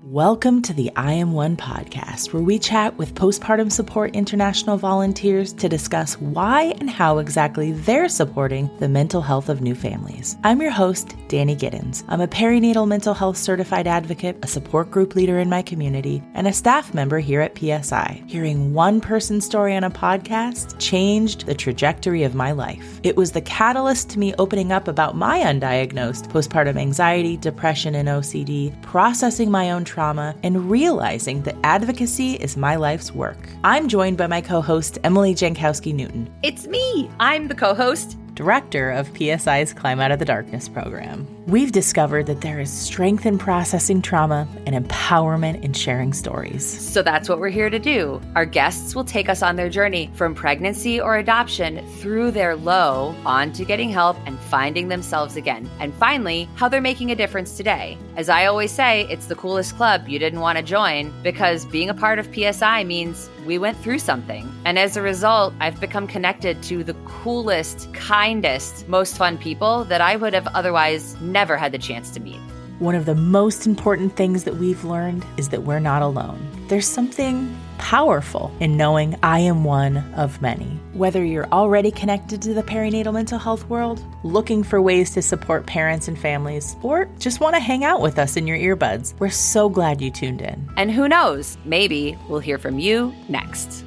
Welcome to the I Am One podcast, where we chat with Postpartum Support International volunteers to discuss why and how exactly they're supporting the mental health of new families. I'm your host, Danny Giddens. I'm a perinatal mental health certified advocate, a support group leader in my community, and a staff member here at PSI. Hearing one person's story on a podcast changed the trajectory of my life. It was the catalyst to me opening up about my undiagnosed postpartum anxiety, depression, and OCD, processing my own trauma, and realizing that advocacy is my life's work. I'm joined by my co-host, Emily Jankowski-Newton. It's me. I'm the co-host, Director of PSI's Climb Out of the Darkness program. We've discovered that there is strength in processing trauma and empowerment in sharing stories. So that's what we're here to do. Our guests will take us on their journey from pregnancy or adoption through their low on to getting help and finding themselves again. And finally, how they're making a difference today. As I always say, it's the coolest club you didn't want to join, because being a part of PSI means we went through something. And as a result, I've become connected to the coolest, kindest, most fun people that I would have otherwise never had the chance to meet. One of the most important things that we've learned is that we're not alone. There's something powerful in knowing I am one of many. Whether you're already connected to the perinatal mental health world, looking for ways to support parents and families, or just want to hang out with us in your earbuds, we're so glad you tuned in. And who knows, maybe we'll hear from you next.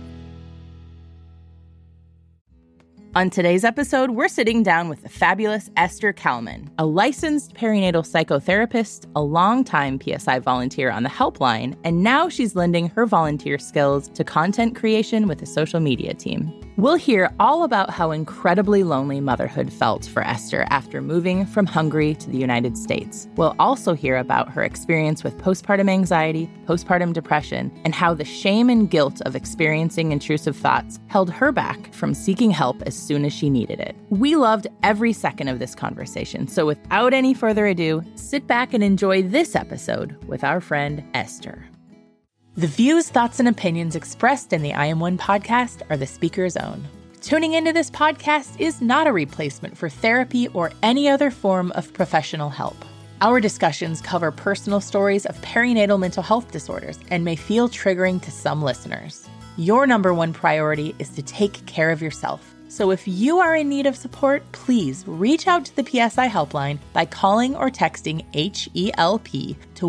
On today's episode, we're sitting down with the fabulous Esther Kalman, a licensed perinatal psychotherapist, a longtime PSI volunteer on the helpline, and now she's lending her volunteer skills to content creation with a social media team. We'll hear all about how incredibly lonely motherhood felt for Esther after moving from Hungary to the United States. We'll also hear about her experience with postpartum anxiety, postpartum depression, and how the shame and guilt of experiencing intrusive thoughts held her back from seeking help as soon as she needed it. We loved every second of this conversation, so without any further ado, sit back and enjoy this episode with our friend Esther. The views, thoughts, and opinions expressed in the I Am One podcast are the speaker's own. Tuning into this podcast is not a replacement for therapy or any other form of professional help. Our discussions cover personal stories of perinatal mental health disorders and may feel triggering to some listeners. Your number one priority is to take care of yourself. So if you are in need of support, please reach out to the PSI helpline by calling or texting HELP to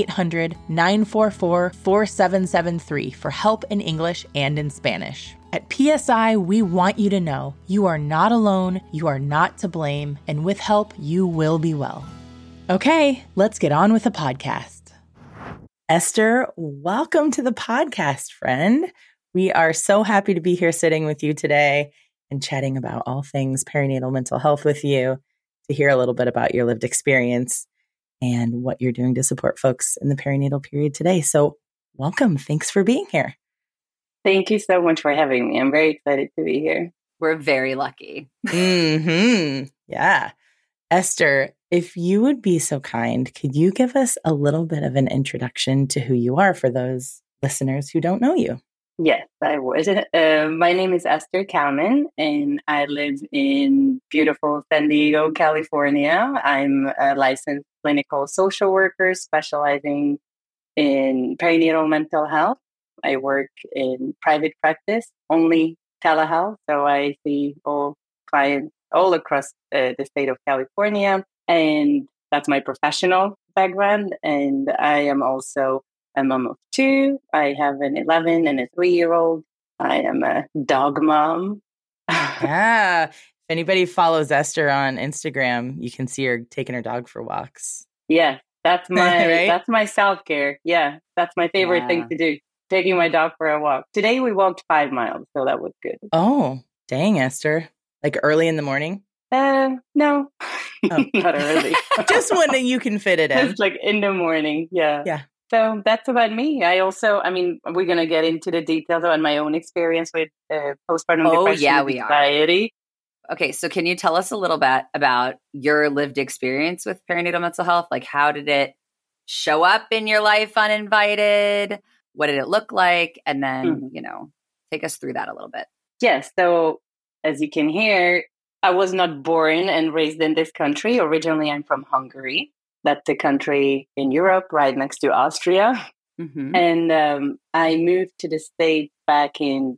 1-800-944-4773 for help in English and in Spanish. At PSI, we want you to know you are not alone, you are not to blame, and with help, you will be well. Okay, let's get on with the podcast. Esther, welcome to the podcast, friend. We are so happy to be here sitting with you today and chatting about all things perinatal mental health with you, to hear a little bit about your lived experience and what you're doing to support folks in the perinatal period today. So welcome. Thanks for being here. Thank you so much for having me. I'm very excited to be here. We're very lucky. Yeah. Esther, if you would be so kind, could you give us a little bit of an introduction to who you are for those listeners who don't know you? Yes, I would. My name is Esther Kalman, and I live in beautiful San Diego, California. I'm a licensed clinical social worker specializing in perinatal mental health. I work in private practice, only telehealth, so I see all clients all across the state of California, and that's my professional background. And I am also a mom of two. I have an 11 and a 3-year-old. I am a dog mom. Yeah. If anybody follows Esther on Instagram, you can see her taking her dog for walks. Yeah, that's my right? That's my self-care. Yeah, that's my favorite thing to do. Taking my dog for a walk. Today we walked 5 miles, so that was good. Oh, dang, Esther. Like early in the morning? No, not early. Just when you can fit it in. Just like in the morning. Yeah. Yeah. So that's about me. We're going to get into the details on my own experience with postpartum depression and anxiety. Okay, so can you tell us a little bit about your lived experience with perinatal mental health? Like, how did it show up in your life uninvited? What did it look like? And then, take us through that a little bit. Yes. So as you can hear, I was not born and raised in this country. Originally, I'm from Hungary. That's a country in Europe, right next to Austria. Mm-hmm. And I moved to the States back in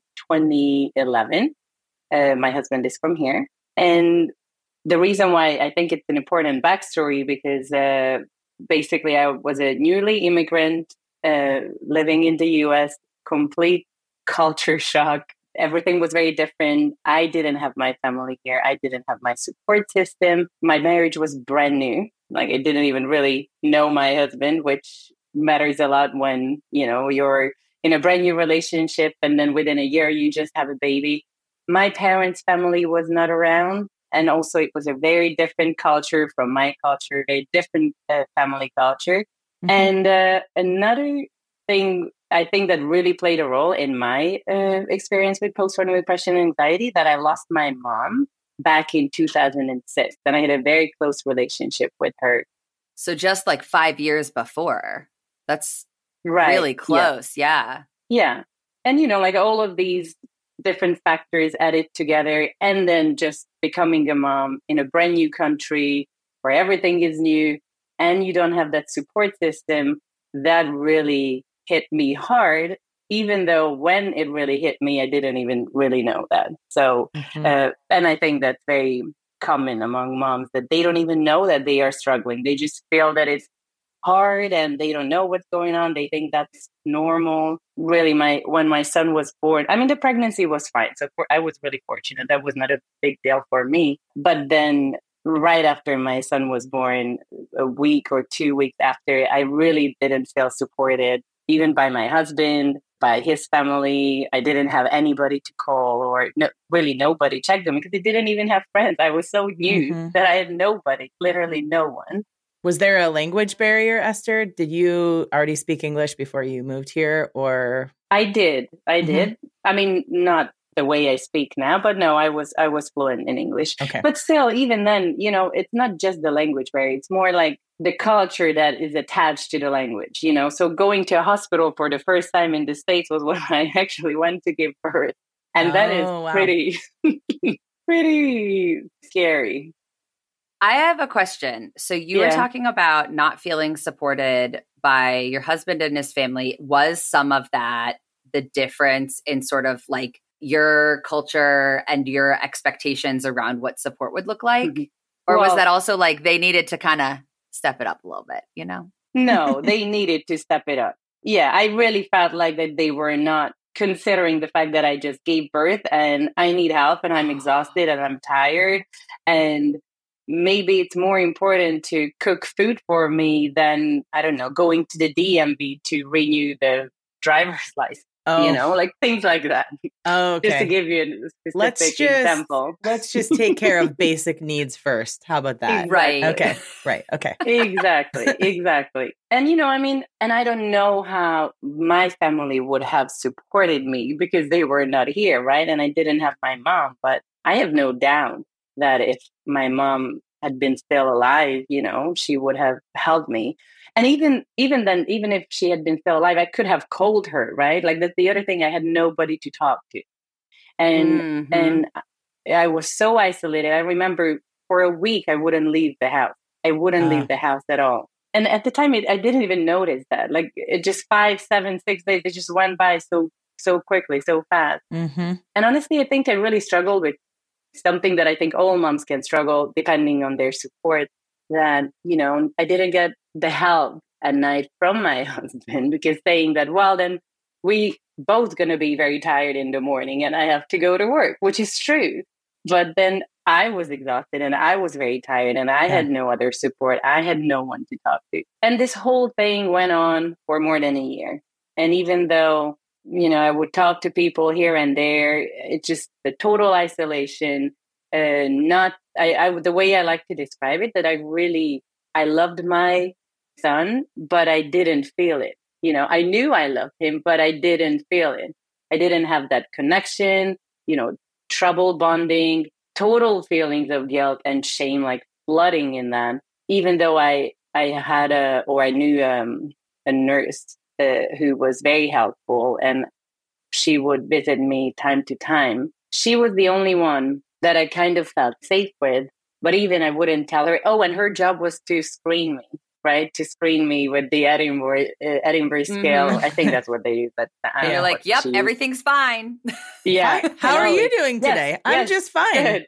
2011. My husband is from here. And the reason why I think it's an important backstory, because basically I was a newly immigrant living in the US, complete culture shock. Everything was very different. I didn't have my family here. I didn't have my support system. My marriage was brand new. Like, I didn't even really know my husband, which matters a lot when, you're in a brand new relationship and then within a year you just have a baby. My parents' family was not around. And also it was a very different culture from my culture, very different family culture. Mm-hmm. And another thing I think that really played a role in my experience with postpartum depression and anxiety, that I lost my mom back in 2006. And I had a very close relationship with her. So just like 5 years before. That's right. Really close. Yeah. Yeah. And, like all of these different factors added together, and then just becoming a mom in a brand new country where everything is new and you don't have that support system, that really hit me hard, even though when it really hit me, I didn't even really know that. So, and I think that's very common among moms, that they don't even know that they are struggling. They just feel that it's hard and they don't know what's going on. They think that's normal. Really, when my son was born, the pregnancy was fine. So I was really fortunate. That was not a big deal for me. But then right after my son was born, a week or 2 weeks after, I really didn't feel supported, even by my husband, by his family. I didn't have anybody to call, or really nobody checked them, because they didn't even have friends. I was so new that I had nobody, literally no one. Was there a language barrier, Esther? Did you already speak English before you moved here, or? I did. Not the way I speak now, but no, I was fluent in English. Okay. But still, even then, it's not just the language barrier. It's more like the culture that is attached to the language, So going to a hospital for the first time in the States was when I actually went to give birth. And that is pretty, pretty scary. I have a question. So you were talking about not feeling supported by your husband and his family. Was some of that the difference in sort of like your culture and your expectations around what support would look like? Mm-hmm. Or was that also like they needed to kind of step it up a little bit, No, they needed to step it up. Yeah, I really felt like that they were not considering the fact that I just gave birth and I need help and I'm exhausted and I'm tired. And maybe it's more important to cook food for me than, I don't know, going to the DMV to renew the driver's license. Like things like that. Oh, okay. Just to give you a specific example. Let's just take care of basic needs first. How about that? Right. Okay. Right. Okay. Exactly. And, and I don't know how my family would have supported me because they were not here, right? And I didn't have my mom, but I have no doubt that if my mom had been still alive, she would have helped me. And even then, even if she had been still alive, I could have called her, right? Like, that's the other thing. I had nobody to talk to. And I was so isolated. I remember for a week, I wouldn't leave the house. I wouldn't leave the house at all. And at the time, I didn't even notice that. Like, it just 5, 7, 6 days, it just went by so quickly, so fast. Mm-hmm. And honestly, I think I really struggled with something that I think all moms can struggle, depending on their support, that, I didn't get the help at night from my husband, because saying that, well, then we both going to be very tired in the morning and I have to go to work, which is true. But then I was exhausted and I was very tired and I had no other support. I had no one to talk to. And this whole thing went on for more than a year. And even though, I would talk to people here and there, it's just the total isolation. The way I like to describe it, that I loved my son, but I didn't feel it. I knew I loved him, but I didn't feel it. I didn't have that connection, trouble bonding, total feelings of guilt and shame, like flooding in that, even though I knew a nurse who was very helpful and she would visit me time to time. She was the only one that I kind of felt safe with, but even I wouldn't tell her, and her job was to screen me right, to screen me with the Edinburgh scale. I think that's what they use. But and you're like, yep, everything's fine. Yeah. How are you doing today? I'm just fine.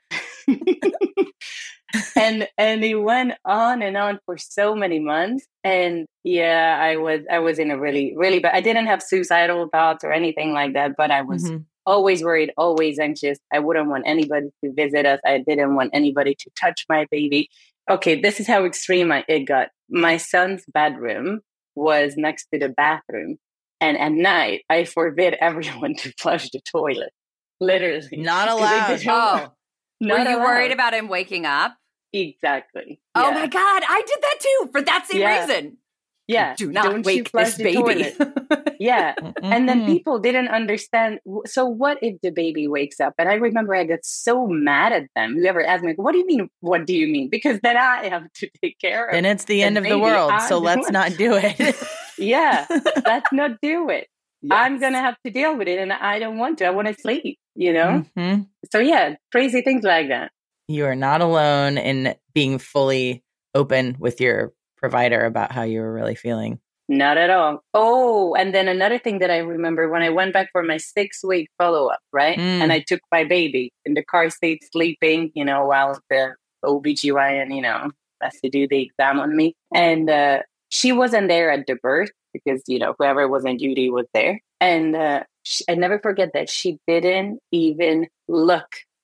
And it went on and on for so many months. And yeah, I was in a really, really bad, I didn't have suicidal thoughts or anything like that, but I was always worried, always anxious. I wouldn't want anybody to visit us. I didn't want anybody to touch my baby. Okay, this is how extreme it got. My son's bedroom was next to the bathroom. And at night, I forbid everyone to flush the toilet. Literally. Not allowed. Oh. Were you worried about him waking up? Exactly. Oh my God, I did that too for that same reason. Yeah. Do not wake this baby. Yeah. And then people didn't understand. So what if the baby wakes up? And I remember I got so mad at them. Whoever asked me, what do you mean? What do you mean? Because then I have to take care of it. Then it's the end of the world. So let's not do it. Yeah. Let's not do it. Yes. I'm going to have to deal with it. And I don't want to. I want to sleep, you know? So yeah, crazy things like that. You are not alone in being fully open with your provider about how you were really feeling. Not at all. Oh, and then another thing that I remember when I went back for my 6-week follow-up, right? And I took my baby in the car seat sleeping, you know, while the OBGYN, you know, has to do the exam on me. And she wasn't there at the birth because, you know, whoever was on duty was there. And I never forget that she didn't even look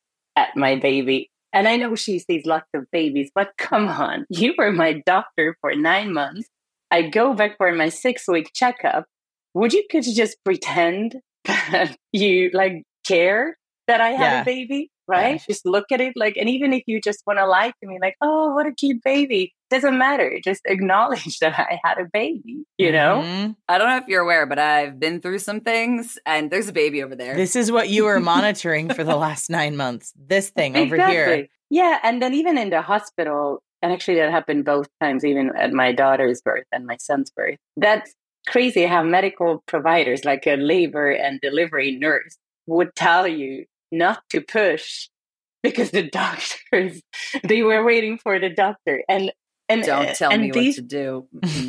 at my baby. And I know she sees lots of babies, but come on, you were my doctor for 9 months. I go back for my 6-week checkup. Could you just pretend that you like care that I had a baby, right? Yeah. Just look at it like, and even if you just want to lie to me, like, oh, what a cute baby. Doesn't matter. Just acknowledge that I had a baby, you know? I don't know if you're aware, but I've been through some things and there's a baby over there. This is what you were monitoring for the last 9 months. This thing over here. Yeah. And then even in the hospital, and actually that happened both times, even at my daughter's birth and my son's birth. That's crazy how medical providers like a labor and delivery nurse would tell you not to push because the doctors, they were waiting for the doctor. And don't tell me what to do.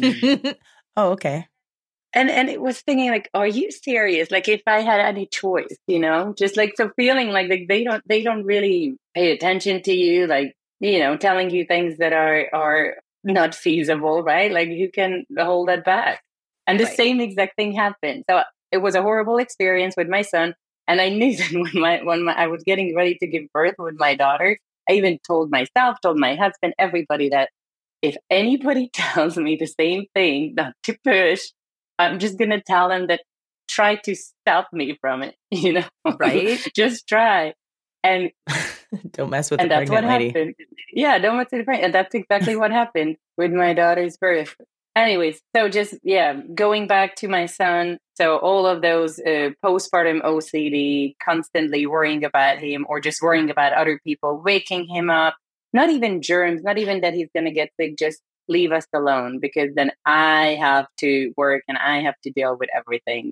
Oh, okay. And it was thinking like, are you serious? Like if I had any choice, you know, just like, so feeling like they don't really pay attention to you, like, you know, telling you things that are not feasible, right? Like you can hold that back. And the same exact thing happened. So it was a horrible experience with my son. And I knew that when I was getting ready to give birth with my daughter, I even told myself, told my husband, everybody that if anybody tells me the same thing, not to push, I'm just going to tell them that try to stop me from it, you know? Right. Just try. And don't mess with the pregnant lady. Happened. Yeah, don't mess with the pregnant. And that's exactly what happened with my daughter's birth. Anyways, so just, going back to my son. So all of those postpartum OCD, constantly worrying about him or just worrying about other people, waking him up, not even germs, not even that he's going to get sick, just leave us alone because then I have to work and I have to deal with everything.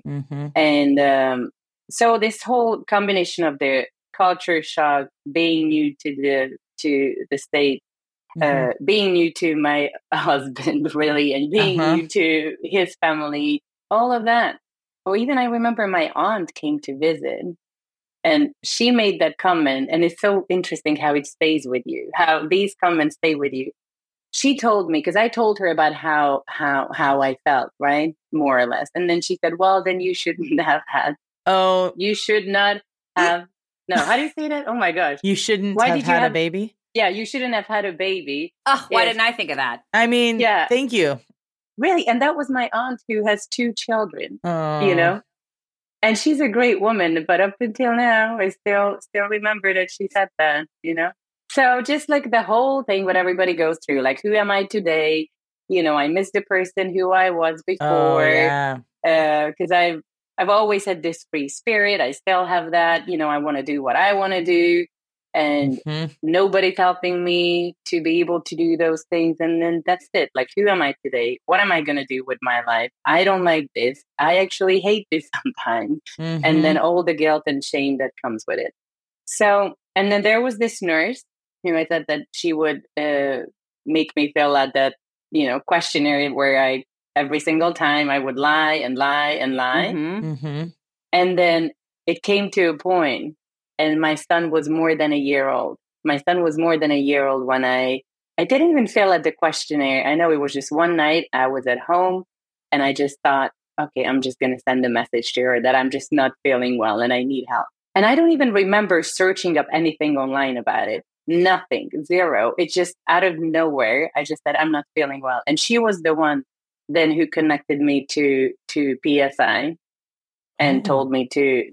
And so this whole combination of the culture shock, being new to the state, being new to my husband, really, and being new to his family, all of that. Or even I remember my aunt came to visit and she made that comment. And it's so interesting how it stays with you, how these comments stay with you. She told me, because I told her about how I felt, right? More or less. And then she said, well, then you shouldn't have had. Oh, you should not have. No, how do you say that? Oh my gosh. You shouldn't have had a baby? Yeah, you shouldn't have had a baby. Oh, why didn't I think of that? I mean, thank you. Really? And that was my aunt who has 2 children, you know? And she's a great woman, but up until now, I still remember that she said that, you know? So just like the whole thing, what everybody goes through, like, who am I today? You know, I miss the person who I was before. Because I've always had this free spirit. I still have that. You know, I want to do what I want to do. And nobody's helping me to be able to do those things. And then that's it. Like, who am I today? What am I going to do with my life? I don't like this. I actually hate this sometimes. And then all the guilt and shame that comes with it. So, and then there was this nurse who I thought that she would make me feel like that questionnaire where every single time I would lie and lie and lie. And then it came to a point, and my son was more than a year old. My son was more than a year old when I didn't even fill out the questionnaire. I know it was just one night I was at home and I just thought, okay, I'm just going to send a message to her that I'm just not feeling well and I need help. And I don't even remember searching up anything online about it. Nothing, zero. It's just out of nowhere. I just said, I'm not feeling well. And she was the one then who connected me to PSI and told me to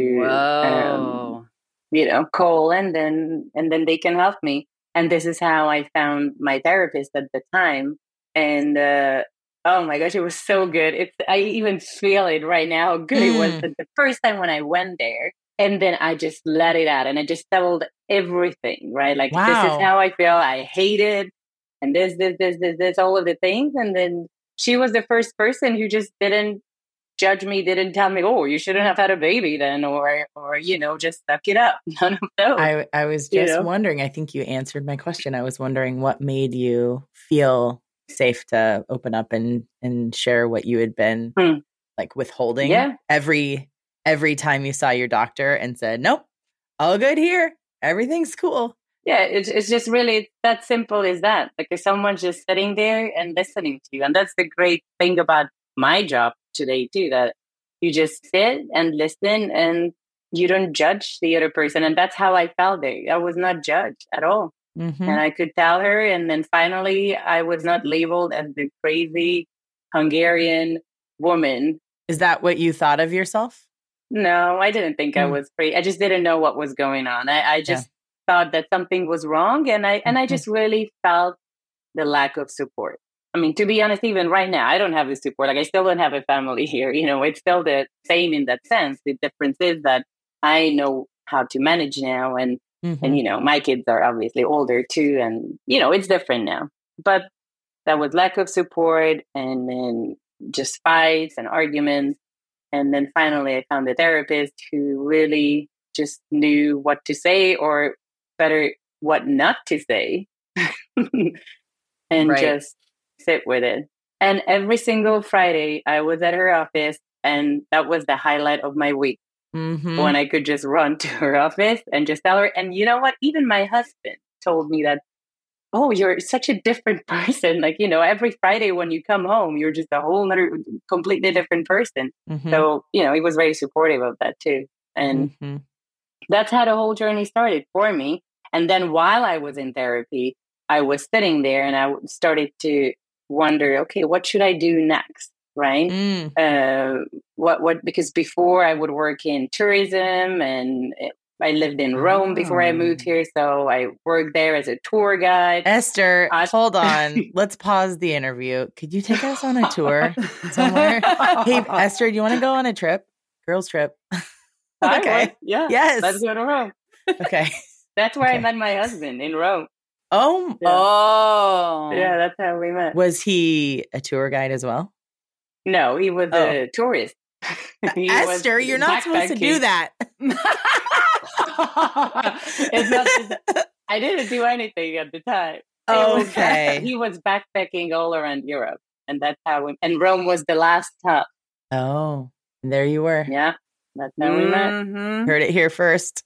call and then they can help me. And this is how I found my therapist at the time. And oh my gosh, it was so good. I even feel it right now, how good it was the first time when I went there. And then I just let it out and I just told everything, right? Like, This is how I feel. I hate it. And this, all of the things. And then she was the first person who just didn't judge me, didn't tell me, oh, you shouldn't have had a baby then, or just suck it up. None of those. I was just wondering, I think you answered my question. I was wondering what made you feel safe to open up and share what you had been like withholding every time you saw your doctor and said, nope, all good here. Everything's cool. Yeah, it's just really that simple as that. Like if someone's just sitting there and listening to you. And that's the great thing about my job today too, that you just sit and listen and you don't judge the other person. And that's how I felt there. I was not judged at all. And I could tell her. And then finally, I was not labeled as the crazy Hungarian woman. Is that what you thought of yourself? No, I didn't think I was crazy. I just didn't know what was going on. I just thought that something was wrong. And I just really felt the lack of support. I mean, to be honest, even right now, I don't have the support. Like I still don't have a family here. It's still the same in that sense. The difference is that I know how to manage now. And my kids are obviously older too. And, it's different now. But that was lack of support and then just fights and arguments. And then finally, I found a therapist who really just knew what to say or better, what not to say and just sit with it. And every single Friday, I was at her office and that was the highlight of my week when I could just run to her office and just tell her. And you know what? Even my husband told me that, oh, you're such a different person. Like, every Friday when you come home, you're just a whole other completely different person. So, he was very supportive of that too. And that's how the whole journey started for me. And then while I was in therapy, I was sitting there and I started to wonder, okay, what should I do next? Right. Because before I would work in tourism and I lived in Rome before I moved here. So I worked there as a tour guide. Esther, hold on. Let's pause the interview. Could you take us on a tour somewhere? Hey, Esther, do you want to go on a trip? Girls trip. Okay. Yeah. Yes. Let's go to Rome. Okay. That's where I met my husband, in Rome. Oh. Yeah. Oh. Yeah, that's how we met. Was he a tour guide as well? No, he was a tourist. Esther, you're not supposed to do that. I didn't do anything at the time. Okay. He was backpacking all around Europe. And that's how and Rome was the last stop. Oh, and there you were. Yeah, that's how we met. Heard it here first.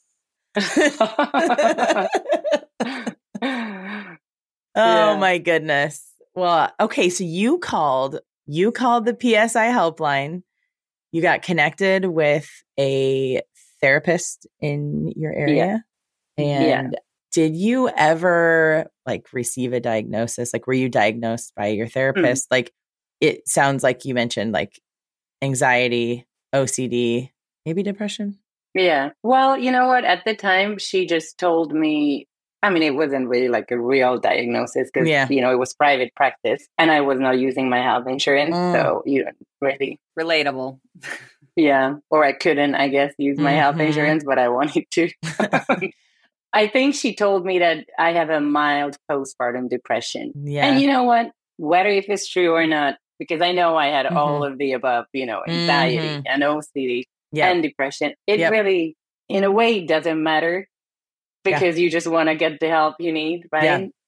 Oh my goodness. Well, okay. So you called the PSI helpline. You got connected with a therapist in your area. And did you ever receive a diagnosis? Were you diagnosed by your therapist? It sounds like you mentioned anxiety, OCD, maybe depression. Yeah. Well, you know what? At the time, she just told me, it wasn't really a real diagnosis because, it was private practice and I was not using my health insurance. So you don't really. Relatable. Yeah. Or I couldn't, I guess, use my health insurance, but I wanted to. I think she told me that I have a mild postpartum depression. Yeah. And you know what? Whether if it's true or not, because I know I had all of the above, anxiety and OCD and depression. It really, in a way, doesn't matter because you just want to get the help you need, right?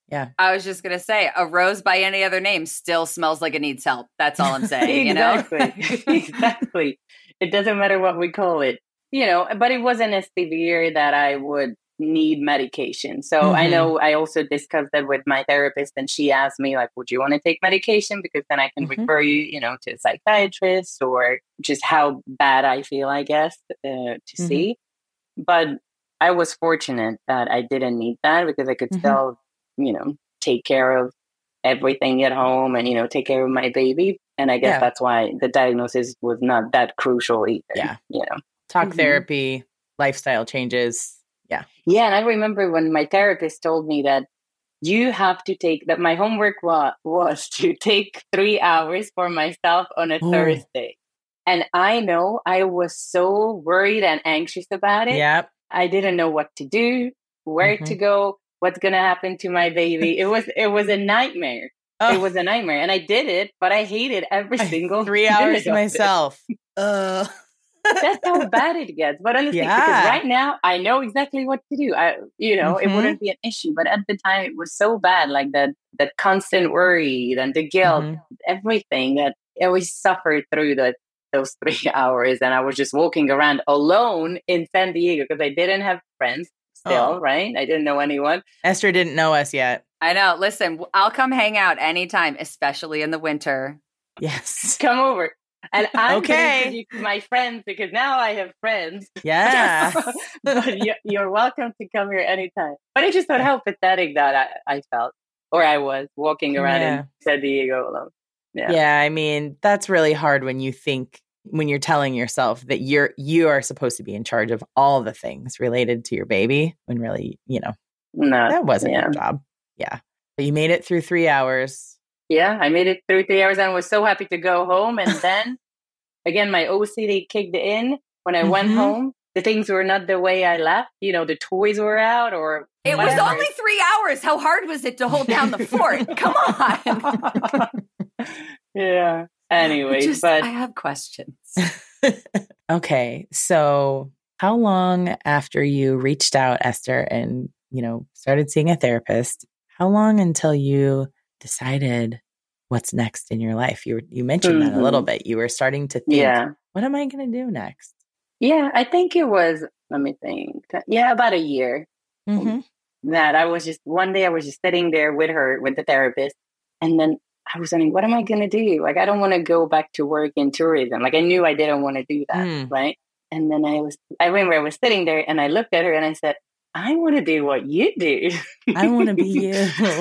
Yeah. I was just going to say, a rose by any other name still smells like it needs help. That's all I'm saying, Exactly. Exactly. It doesn't matter what we call it, but it wasn't as severe that I would need medication. So I know I also discussed that with my therapist, and she asked me, like, would you want to take medication? Because then I can refer you, to a psychiatrist, or just how bad I feel, I guess, to see. But I was fortunate that I didn't need that, because I could still, take care of everything at home and, take care of my baby. And I guess that's why the diagnosis was not that crucial either. Yeah. Talk therapy, lifestyle changes. Yeah. Yeah. And I remember when my therapist told me that you have to take, that my homework was to take 3 hours for myself on a Thursday. And I know I was so worried and anxious about it. Yep. I didn't know what to do, where to go, what's going to happen to my baby. It was a nightmare. It was a nightmare. And I did it, but I hated every single 3 hours myself. That's how bad it gets. But honestly, because right now I know exactly what to do. It wouldn't be an issue. But at the time it was so bad, like that constant worry and the guilt, everything, that I always suffered through those 3 hours. And I was just walking around alone in San Diego because I didn't have friends still, right? I didn't know anyone. Esther didn't know us yet. I know. Listen, I'll come hang out anytime, especially in the winter. Yes. Come over. And I'm going to introduce you to my friends, because now I have friends. Yeah. But you're welcome to come here anytime. But it's just not how pathetic that I felt, or I was walking around in San Diego alone. Yeah. I mean, that's really hard when you're telling yourself that you are supposed to be in charge of all the things related to your baby, when really, that wasn't your job. Yeah. But you made it through 3 hours. Yeah, I made it through 3 hours and was so happy to go home. And then again, my OCD kicked in when I went home. The things were not the way I left. The toys were out, or it was only 3 hours. How hard was it to hold down the fort? Come on. Yeah. Anyway, I have questions. Okay. So how long after you reached out, Esther, and, started seeing a therapist, how long until you decided what's next in your life? You mentioned that a little bit. You were starting to think, what am I going to do next? Yeah, I think it was, let me think. Yeah, about a year. That I was just, one day I was just sitting there with the therapist. And then I was wondering, what am I going to do? Like, I don't want to go back to work in tourism. Like, I knew I didn't want to do that. Right. And then I remember I was sitting there and I looked at her and I said, I want to do what you do. I want to be you.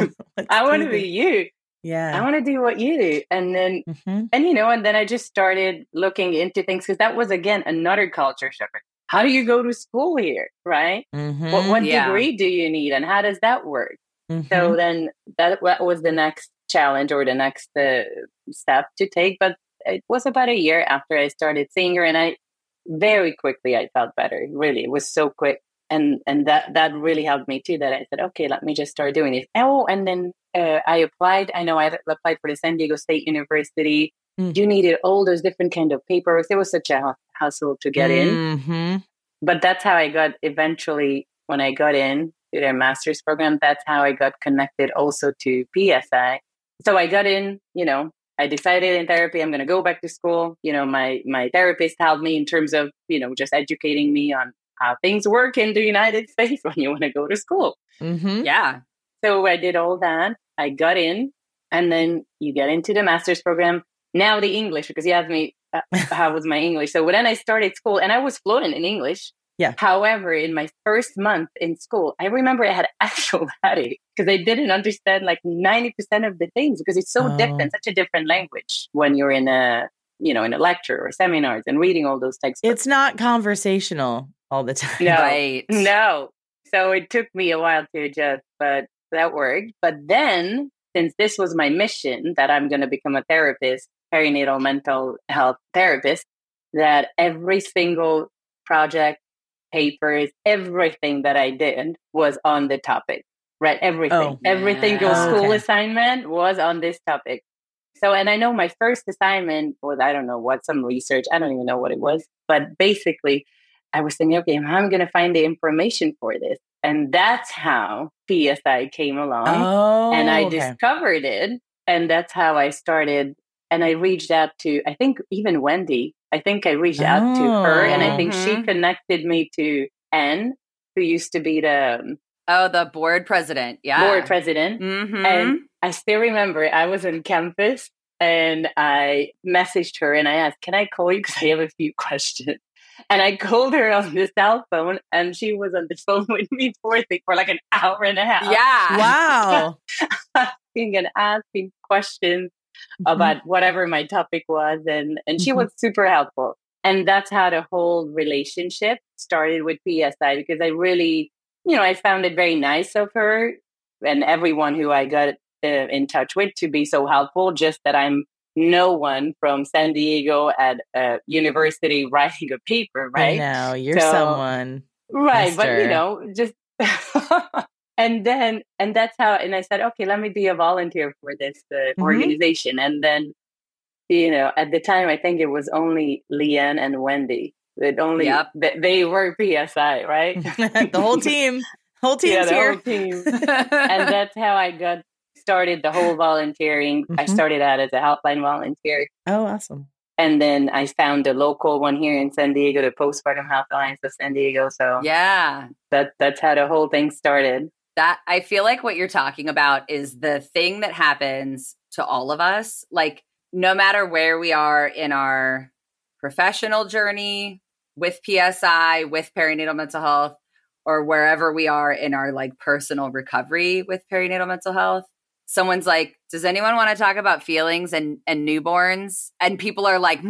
I want to be you. Yeah. I want to do what you do. And then, and then I just started looking into things, because that was, again, another culture shock. How do you go to school here? Right. What degree do you need? And how does that work? So then that was the next challenge, or the next step to take. But it was about a year after I started seeing her, and I very quickly, I felt better. Really, it was so quick. And that really helped me too, that I said, okay, let me just start doing it. Oh, and then I applied. I know I applied for the San Diego State University. You needed all those different kind of paperwork. It was such a hassle to get in. But that's how I got, eventually, when I got in to their master's program, that's how I got connected also to PSI. So I got in, I decided in therapy, I'm going to go back to school. My therapist helped me in terms of, just educating me on how things work in the United States when you want to go to school. Yeah. So I did all that. I got in, and then you get into the master's program. Now the English, because you asked me how was my English. So then I started school, and I was fluent in English. Yeah. However, in my first month in school, I remember I had actual headache because I didn't understand like 90% of the things, because it's so different, such a different language when you're in a lecture or seminars and reading all those texts. It's not conversational all the time. No, right. No. So it took me a while to adjust, but that worked. But then, since this was my mission, that I'm going to become a therapist, perinatal mental health therapist, that every single project, papers, everything that I did was on the topic, right? Everything. Every single school assignment was on this topic. So, and I know my first assignment was, I don't know what, some research. I don't even know what it was. But basically, I was thinking, okay, I'm going to find the information for this. And that's how PSI came along. Oh, and I okay. discovered it. And that's how I started. And I reached out to, I think, even Wendy. I think I reached out to her. And I think she connected me to Anne, who used to be the board president. Yeah. Board president. Mm-hmm. And I still remember I was on campus and I messaged her and I asked, can I call you? Because I have a few questions. And I called her on the cell phone and she was on the phone with me for like an hour and a half. Yeah. Wow. asking questions about whatever my topic was. And she was super helpful. And that's how the whole relationship started with PSI, because I really, I found it very nice of her and everyone who I got in touch with to be so helpful, just that I'm no one from San Diego at a university writing a paper, right? I know, you're someone. Right, Esther. but just... and that's how, and I said, okay, let me be a volunteer for this organization. And then, at the time, I think it was only Leanne and Wendy. They were PSI, right? The whole team. Whole team's here. Whole team. And that's how I got started the whole volunteering. I started out as a helpline volunteer. Oh, awesome. And then I found a local one here in San Diego, the Postpartum Health Alliance of San Diego. So yeah, that's how the whole thing started. That I feel like what you're talking about is the thing that happens to all of us. Like, no matter where we are in our professional journey with PSI, with perinatal mental health, or wherever we are in our like personal recovery with perinatal mental health, someone's like, does anyone want to talk about feelings and newborns? And people are like,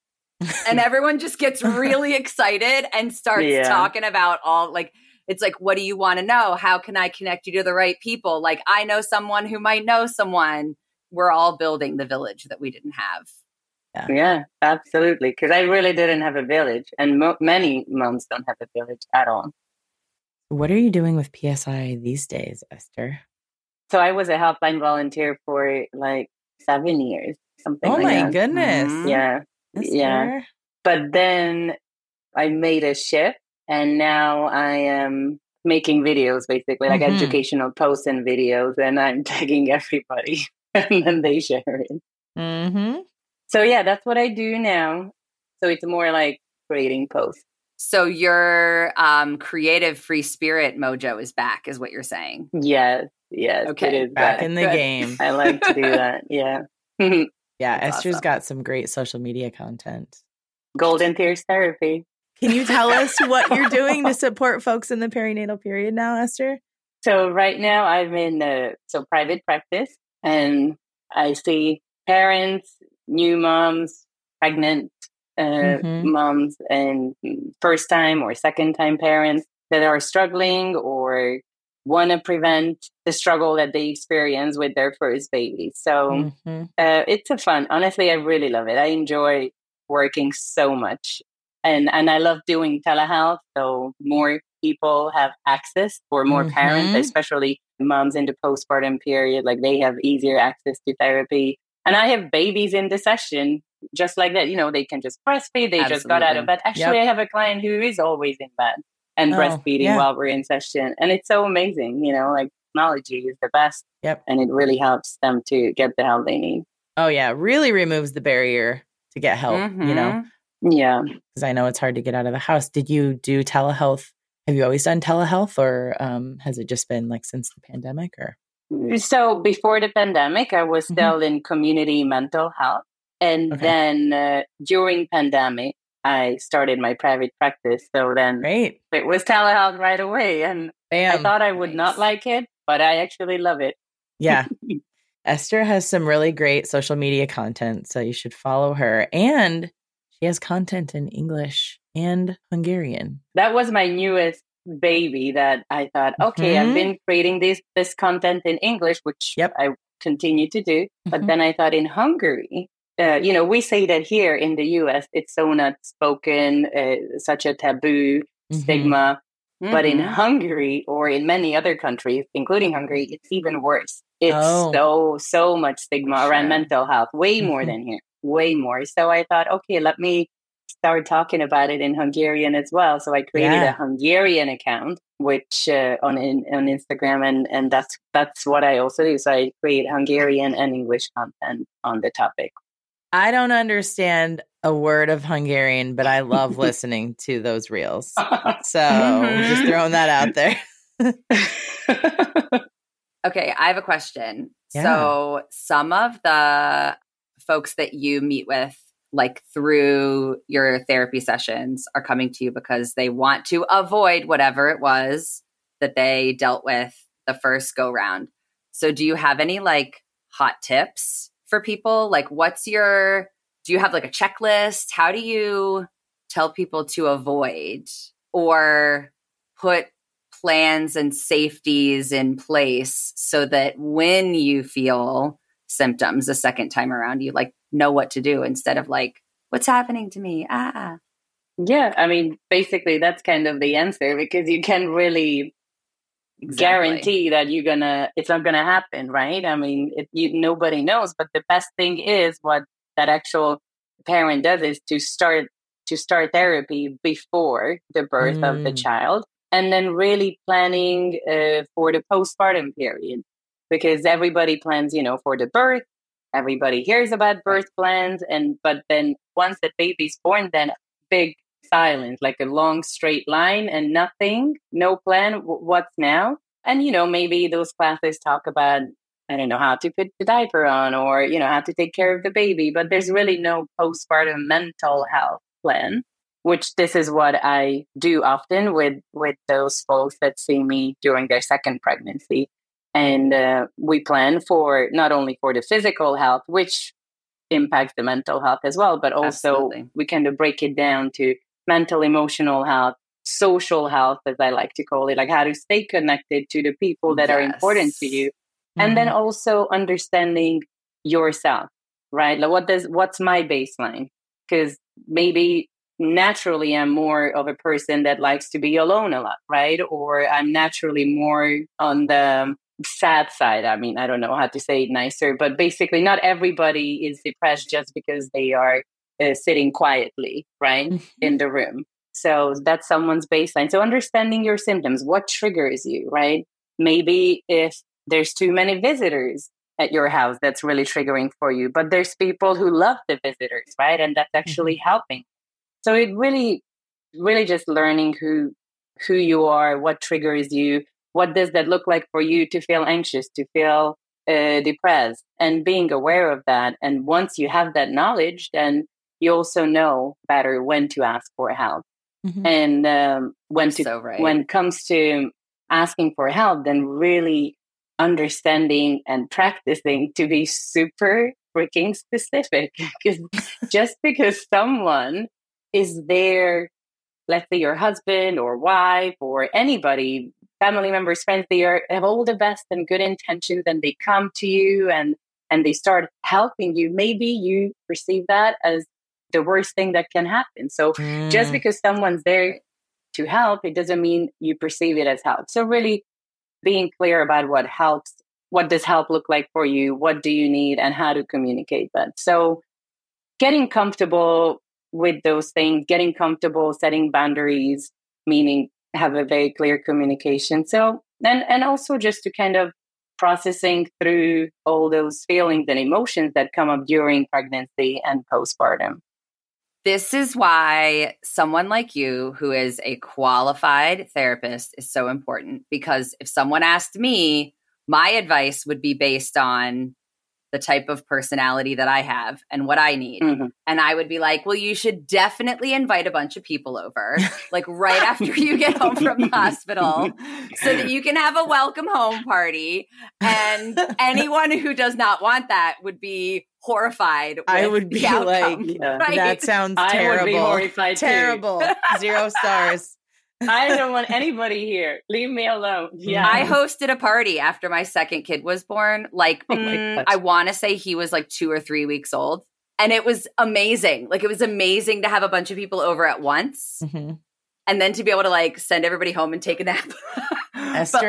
and everyone just gets really excited and starts talking about all, like, it's like, what do you want to know? How can I connect you to the right people? Like, I know someone who might know someone. We're all building the village that we didn't have. Yeah, absolutely. Because I really didn't have a village. And many moms don't have a village at all. What are you doing with PSI these days, Esther? So I was a helpline volunteer for like 7 years, something like that. Oh my goodness. Mm-hmm. Yeah. Esther. Yeah. But then I made a shift and now I am making videos, basically like educational posts and videos, and I'm tagging everybody and then they share it. Mm-hmm. So yeah, that's what I do now. So it's more like creating posts. So your creative free spirit mojo is back, is what you're saying? Yes. Okay. It is back in the game. I like to do that. Yeah. Yeah. Esther's got some great social media content. Golden Tears Therapy. Can you tell us what you're doing to support folks in the perinatal period now, Esther? So right now I'm in private practice, and I see parents, new moms, pregnant moms, and first time or second time parents that are struggling or want to prevent the struggle that they experience with their first baby. So it's honestly, I really love it. I enjoy working so much. And I love doing telehealth. So more people have access, or more parents, especially moms in the postpartum period, like they have easier access to therapy. And I have babies in the session just like that. They can just breastfeed. They just got out of bed. Actually, I have a client who is always in bed and breastfeeding while we're in session. And it's so amazing, like technology is the best. Yep. And it really helps them to get the help they need. Oh, yeah. Really removes the barrier to get help, Yeah. Because I know it's hard to get out of the house. Did you do telehealth? Have you always done telehealth, or has it just been like since the pandemic? Or so before the pandemic, I was still in community mental health. And then during pandemic, I started my private practice. So then it was telehealth right away. And I thought I would not like it, but I actually love it. Yeah. Esther has some really great social media content, so you should follow her. And she has content in English and Hungarian. That was my newest baby that I thought, okay, I've been creating this content in English, which I continue to do. But then I thought in Hungary, we say that here in the US, it's so not spoken, such a taboo, stigma. But in Hungary or in many other countries, including Hungary, it's even worse. It's so much stigma around mental health, way more than here, way more. So I thought, okay, let me start talking about it in Hungarian as well. So I created a Hungarian account, which on Instagram, and that's what I also do. So I create Hungarian and English content on the topic. I don't understand a word of Hungarian, but I love listening to those reels. So just throwing that out there. Okay, I have a question. Yeah. So some of the folks that you meet with, like through your therapy sessions, are coming to you because they want to avoid whatever it was that they dealt with the first go round. So do you have any like hot tips for people? Like do you have like a checklist? How do you tell people to avoid or put plans and safeties in place so that when you feel symptoms a second time around, you like know what to do instead of like, what's happening to me? Yeah, I mean, basically that's kind of the answer, because you can't really guarantee that it's not gonna happen, right? I mean, nobody knows, but the best thing is what that actual parent does is to start therapy before the birth of the child, and then really planning for the postpartum period, because everybody plans, for the birth. Everybody hears about birth plans, but then once the baby's born, then big silence, like a long straight line and nothing, no plan. What's now? And, maybe those classes talk about, I don't know, how to put the diaper on, or, how to take care of the baby. But there's really no postpartum mental health plan, which this is what I do often with those folks that see me during their second pregnancy. And we plan for not only for the physical health, which impacts the mental health as well, but also we kind of break it down to mental, emotional health, social health, as I like to call it, like how to stay connected to the people that are important to you. And then also understanding yourself, right? Like what's my baseline? Because maybe naturally I'm more of a person that likes to be alone a lot, right? Or I'm naturally more on the sad side. I mean, I don't know how to say it nicer, but basically not everybody is depressed just because they are sitting quietly, right, in the room. So that's someone's baseline. So understanding your symptoms, what triggers you, right? Maybe if there's too many visitors at your house, that's really triggering for you. But there's people who love the visitors, right? And that's actually helping. So it really just learning who you are, what triggers you, what does that look like for you to feel anxious, to feel depressed, and being aware of that. And once you have that knowledge, then you also know better when to ask for help. And when it comes to asking for help, then really understanding and practicing to be super freaking specific. Because just because someone is there, let's say your husband or wife or anybody, family members, friends, have all the best and good intentions, and they come to you and they start helping you. Maybe you perceive that as the worst thing that can happen. So just because someone's there to help, it doesn't mean you perceive it as help. So really being clear about what helps, what does help look like for you, what do you need, and how to communicate that. So getting comfortable with those things, getting comfortable setting boundaries, meaning have a very clear communication. So and also just to kind of processing through all those feelings and emotions that come up during pregnancy and postpartum. This is why someone like you, who is a qualified therapist, is so important. Because if someone asked me, my advice would be based on the type of personality that I have and what I need. And I would be like, well, you should definitely invite a bunch of people over, like right after you get home from the hospital, so that you can have a welcome home party. And anyone who does not want that would be horrified. I would be outcome, like, right? That sounds terrible. I would be horrified terrible. 0 stars. I don't want anybody here. Leave me alone. Yeah. I hosted a party after my second kid was born. Like, I want to say he was like 2 or 3 weeks old. And it was amazing. Like, it was amazing to have a bunch of people over at once. And then to be able to like send everybody home and take a nap. Esther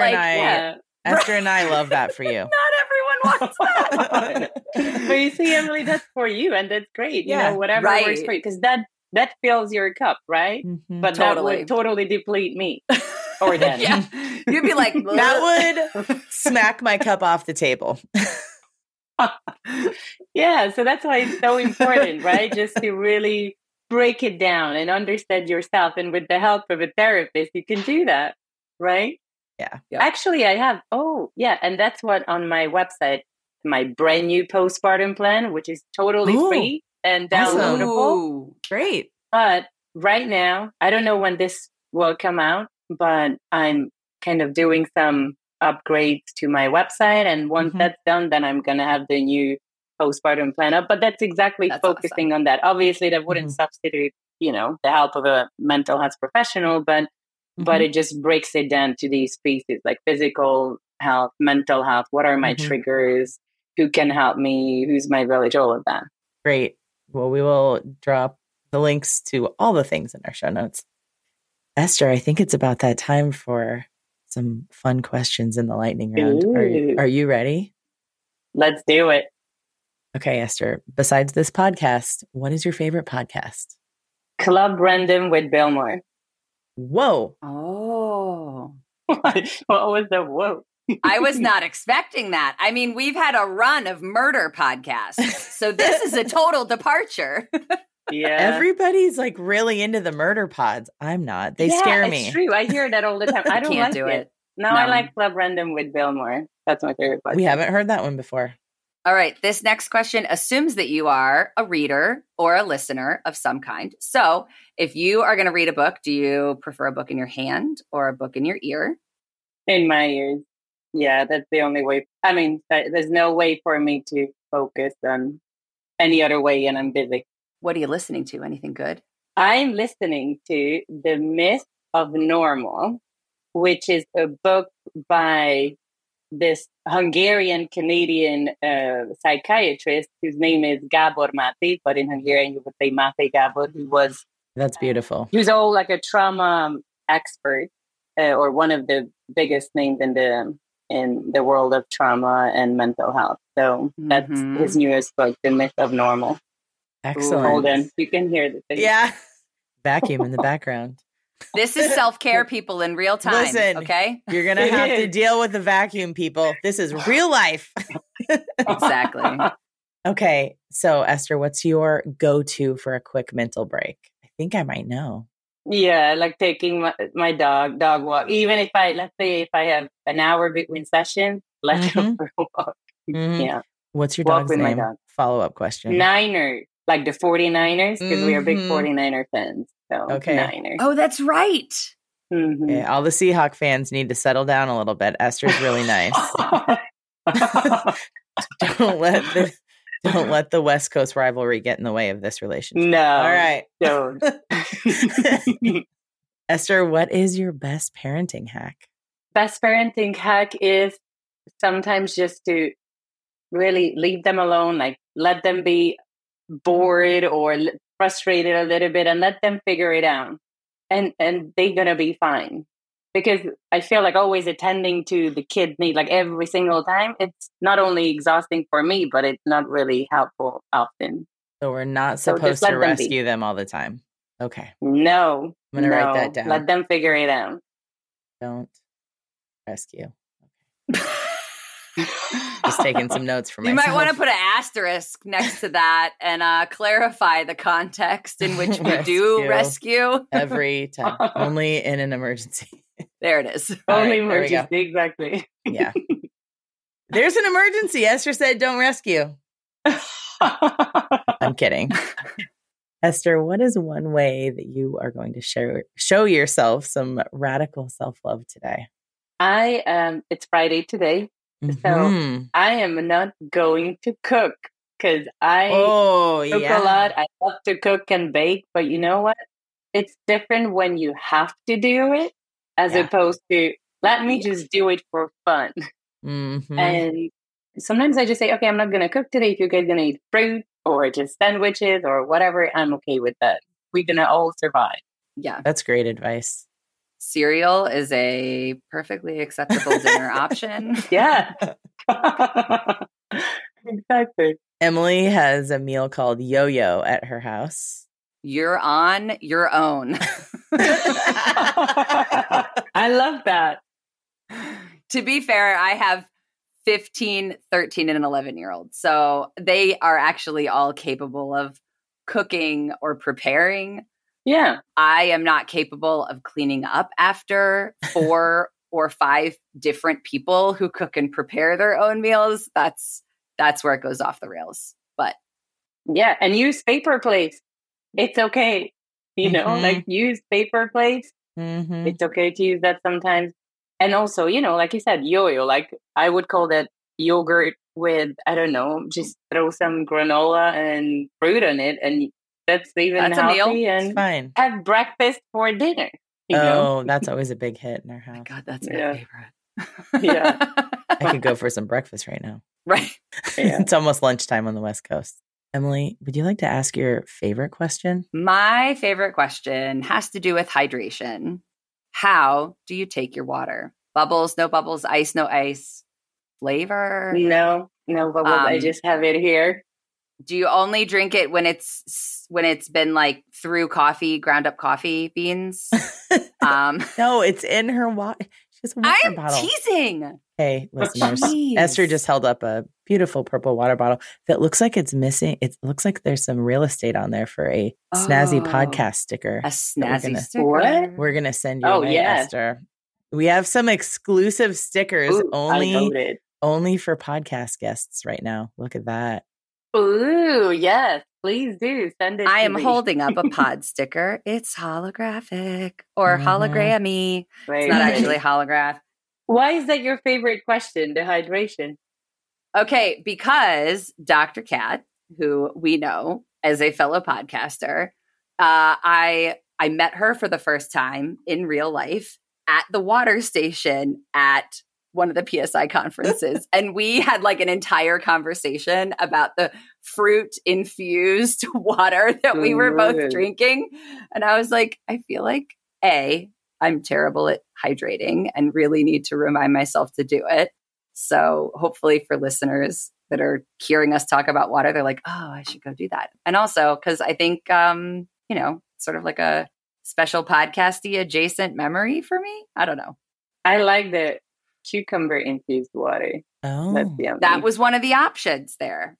and I love that for you. Not everyone wants that. But you see, Emily, that's for you. And that's great. You know, whatever works for you. Because that that fills your cup, right? Mm-hmm. But that would totally deplete me or them. Yeah. You'd be like, that would smack my cup off the table. Yeah. So that's why it's so important, right? Just to really break it down and understand yourself. And with the help of a therapist, you can do that, right? Yeah. Actually, I have. Oh, yeah. And that's what on my website, my brand new postpartum plan, which is totally free and downloadable. Awesome. Great. But right now, I don't know when this will come out, but I'm kind of doing some upgrades to my website. And once that's done, then I'm going to have the new postpartum plan up. But that's exactly focusing on that. Obviously, that wouldn't substitute, the help of a mental health professional, but it just breaks it down to these pieces like physical health, mental health. What are my triggers? Who can help me? Who's my village? All of that. Great. Well, we will drop the links to all the things in our show notes. Esther, I think it's about that time for some fun questions in the lightning round. Are you ready? Let's do it. Okay, Esther, besides this podcast, what is your favorite podcast? Club Random with Bill Moore. Whoa. Oh. What was the whoa? I was not expecting that. I mean, we've had a run of murder podcasts, so this is a total departure. Yeah. Everybody's like really into the murder pods. I'm not. They scare me. It's true. I hear that all the time. I don't Can't like do it. No, I like Club Random with Bill Moore. That's my favorite podcast. We haven't heard that one before. All right. This next question assumes that you are a reader or a listener of some kind. So if you are going to read a book, do you prefer a book in your hand or a book in your ear? In my ears. Yeah, that's the only way. I mean, there's no way for me to focus on any other way, and I'm busy. What are you listening to? Anything good? I'm listening to The Myth of Normal, which is a book by this Hungarian-Canadian psychiatrist whose name is Gábor Máté, but in Hungarian you would say Máté Gábor, That's beautiful. He was all like a trauma expert, or one of the biggest names in the world of trauma and mental health. So that's his newest book, The Myth of Normal. Excellent. Hold on. You can hear the thing. Yeah. Vacuum in the background. This is self-care, people, in real time. Listen, okay? You're going to have to deal with the vacuum, people. This is real life. Exactly. Okay. So, Esther, what's your go-to for a quick mental break? I think I might know. Yeah, like taking my dog walk. Even if let's say if I have an hour between sessions, let's go for a walk. Yeah. What's your dog's name? Dog. Follow-up question. Niners, like the 49ers, because we are big 49er fans. So, Niners. Oh, that's right. Okay, all the Seahawk fans need to settle down a little bit. Esther's really nice. Don't let the West Coast rivalry get in the way of this relationship. No. All right. Don't. Esther, what is your best parenting hack? Best parenting hack is sometimes just to really leave them alone, like let them be bored or frustrated a little bit and let them figure it out. And they're going to be fine. Because I feel like always attending to the kid need, like every single time, it's not only exhausting for me, but it's not really helpful often. So we're not supposed to rescue them all the time. Okay. No. I'm going to write that down. Let them figure it out. Don't rescue. Okay. Just taking some notes for myself. You might want to put an asterisk next to that and clarify the context in which we do rescue. Every time. Only in an emergency. There it is. Only emergency, exactly. Yeah. There's an emergency. Esther said don't rescue. I'm kidding. Esther, what is one way that you are going to show yourself some radical self-love today? It's Friday today. So I am not going to cook because I cook a lot. I love to cook and bake, but you know what? It's different when you have to do it as opposed to let me just do it for fun. And sometimes I just say, okay, I'm not going to cook today. If you guys going to eat fruit or just sandwiches or whatever, I'm okay with that. We're going to all survive. Yeah. That's great advice. Cereal is a perfectly acceptable dinner option. Yeah. Exactly. Emily has a meal called yo-yo at her house. you're on your own. I love that. To be fair, I have 15, 13, and an 11-year-old. So they are actually all capable of cooking or preparing. Yeah. I am not capable of cleaning up after 4 or 5 different people who cook and prepare their own meals. That's where it goes off the rails. But yeah, and use paper plates. It's okay. You know, like use paper plates. It's okay to use that sometimes. And also, you know, like you said, yo-yo, like I would call that yogurt with, I don't know, just throw some granola and fruit on it. And that's even healthy. A meal. And it's fine. Have breakfast for dinner. You know? That's always a big hit in our house. Oh my God, that's my favorite. Yeah. I could go for some breakfast right now. Right. Yeah. It's almost lunchtime on the West Coast. Emily, would you like to ask your favorite question? My favorite question has to do with hydration. How do you take your water? Bubbles, no bubbles, ice, no ice, flavor? No bubbles. I just have it here. Do you only drink it when it's been like through ground up coffee beans? No, it's in her water. She has a water bottle. I'm teasing. Hey, listeners, Jeez. Esther just held up a beautiful purple water bottle that looks like it's missing. It looks like there's some real estate on there for a snazzy podcast sticker. A snazzy sticker. What? We're going to send you away, Esther. We have some exclusive stickers only for podcast guests right now. Look at that. Ooh, yes. Please do. Send it I to am me. holding up a pod sticker. It's holographic or hologrammy. Wait, It's not actually holograph. Why is that your favorite question, the hydration? Okay, because Dr. Kat, who we know as a fellow podcaster, I met her for the first time in real life at the water station at one of the PSI conferences. And we had like an entire conversation about the fruit infused water that we were both drinking. And I was like, I feel like I'm terrible at hydrating and really need to remind myself to do it. So hopefully for listeners that are hearing us talk about water, they're like, oh, I should go do that. And also because I think, sort of like a special podcasty adjacent memory for me. I don't know. I like the cucumber infused water. Oh, that's yummy. That was one of the options there.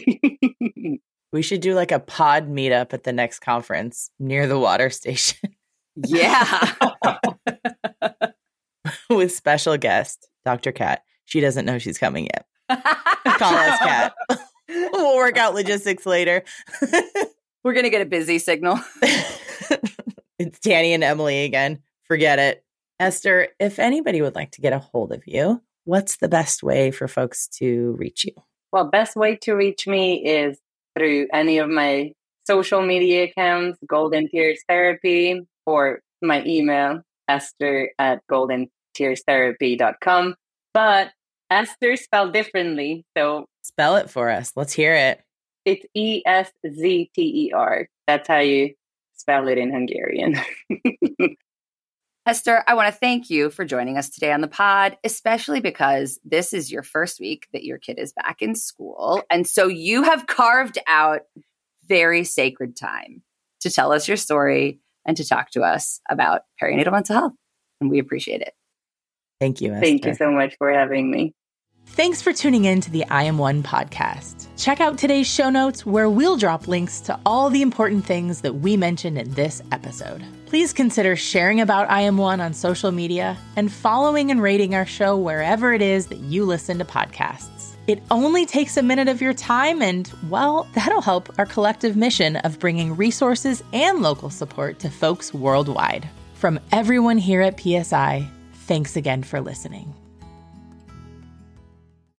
We should do like a pod meetup at the next conference near the water station. Yeah. With special guest, Dr. Kat. She doesn't know she's coming yet. Call us, Kat. We'll work out logistics later. We're going to get a busy signal. It's Danny and Emily again. Forget it. Esther, if anybody would like to get a hold of you, what's the best way for folks to reach you? Well, best way to reach me is through any of my social media accounts, Golden Tears Therapy, or my email, esther@goldentierstherapy.com. But Esther spelled differently, so spell it for us. Let's hear it. It's ESZTER. That's how you spell it in Hungarian. Esther, I want to thank you for joining us today on the pod, especially because this is your first week that your kid is back in school. And so you have carved out very sacred time to tell us your story and to talk to us about perinatal mental health. And we appreciate it. Thank you, Esther. Thank you so much for having me. Thanks for tuning in to the I Am One podcast. Check out today's show notes where we'll drop links to all the important things that we mentioned in this episode. Please consider sharing about I Am One on social media and following and rating our show wherever it is that you listen to podcasts. It only takes a minute of your time and, well, that'll help our collective mission of bringing resources and local support to folks worldwide. From everyone here at PSI, thanks again for listening.